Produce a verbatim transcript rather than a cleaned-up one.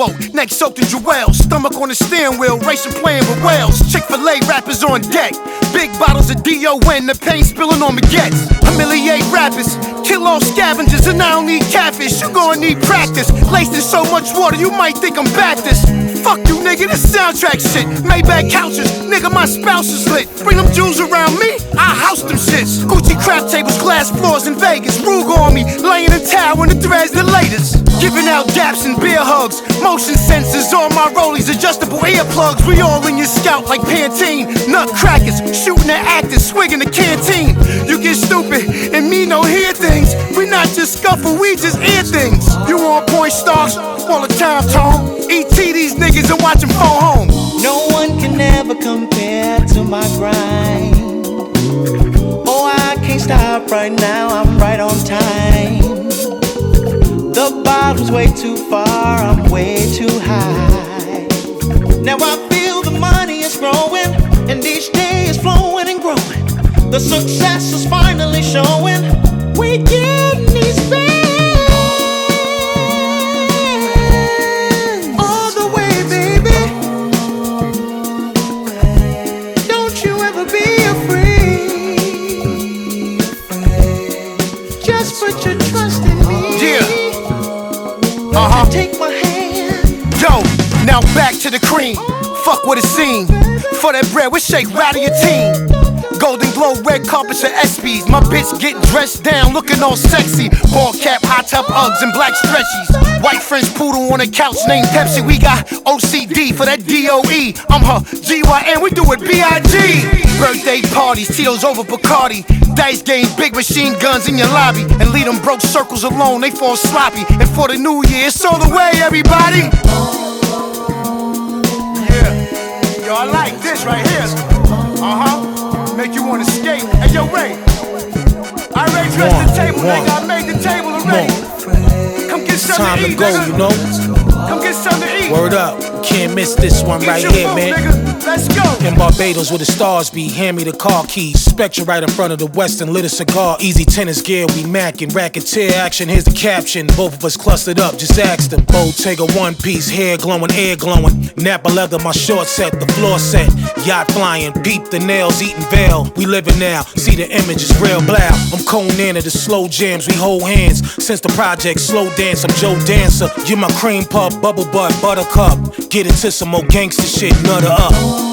sailboat, neck soaked in jewels. Stomach on the steering wheel, racing playing with whales. Chick-fil-A rappers on deck, big bottles of D O N, the paint spilling on baguettes. Humiliate rappers, kill all scavengers, and I don't need catfish. You gon' need practice. Laced in so much water, you might think I'm Baptist. Fuck you, nigga, this soundtrack shit. Maybach couches, nigga, my spouse is lit. Bring them Jews around me, I house them shits. Gucci crap tables, glass floors in Vegas. Ruger on me, laying in tower in the threads, the latest. Giving out daps and beer hugs. Motion sensors on my rollies, adjustable earplugs. We all in your scalp like Pantene. Nutcrackers, shooting at actors, swigging the canteen. You get stupid and me no hear things. We not just scuffle, we just ear things. You on point stars all the time, Tom. E T these niggas and watch them fall home. No one can ever compare to my grind. Oh, I can't stop right now, I'm right on time. The bottom's way too far, I'm way too high. Now I feel the money is growing, and each day is flowing and growing. The success is finally showing. We getting these bands all the way, baby. Don't you ever be afraid. Just put your trust in me. Yeah. Uh-huh. Take my hand. Yo, now back to the cream. Fuck what it seemed. For that bread, we shake, rattle your team. Golden glow, red carpets and S Ps. My bitch getting dressed down, looking all sexy. Ball cap, high top Uggs and black stretchies. White French poodle on a couch named Pepsi. We got O C D for that D O E. I'm her G Y N, we do it B I G. Birthday parties, Tito's over Bacardi. Dice games, big machine guns in your lobby. And lead them broke circles alone, they fall sloppy. And for the new year, it's all the way, everybody. Yeah, yo, I like this right here. Uh-huh. Make you wanna skate. Hey, yo, Ray. I already dressed the table, nigga. I made the table already. Come get something Time to to eat, go, nigga. you know. Come get something to eat. Word up, can't miss this one Get right your here, food, man. Nigga. Let's go. In Barbados where the stars be, hand me the car keys. Spectre right in front of the Western, lit a cigar. Easy tennis gear, we mackin'. Racketeer action, here's the caption. Both of us clustered up, just ask them. Bottega one piece, hair glowing, air glowing. Napa leather, my short set, the floor set. Yacht flying, peep the nails, eating veil. We living now, see the image is real blow. I'm Conan of the slow jams, we hold hands. Since the project, slow dance, I'm Joe Dancer. You my cream puff, bubble butt, buttercup. Get into some more gangster shit, nutter up.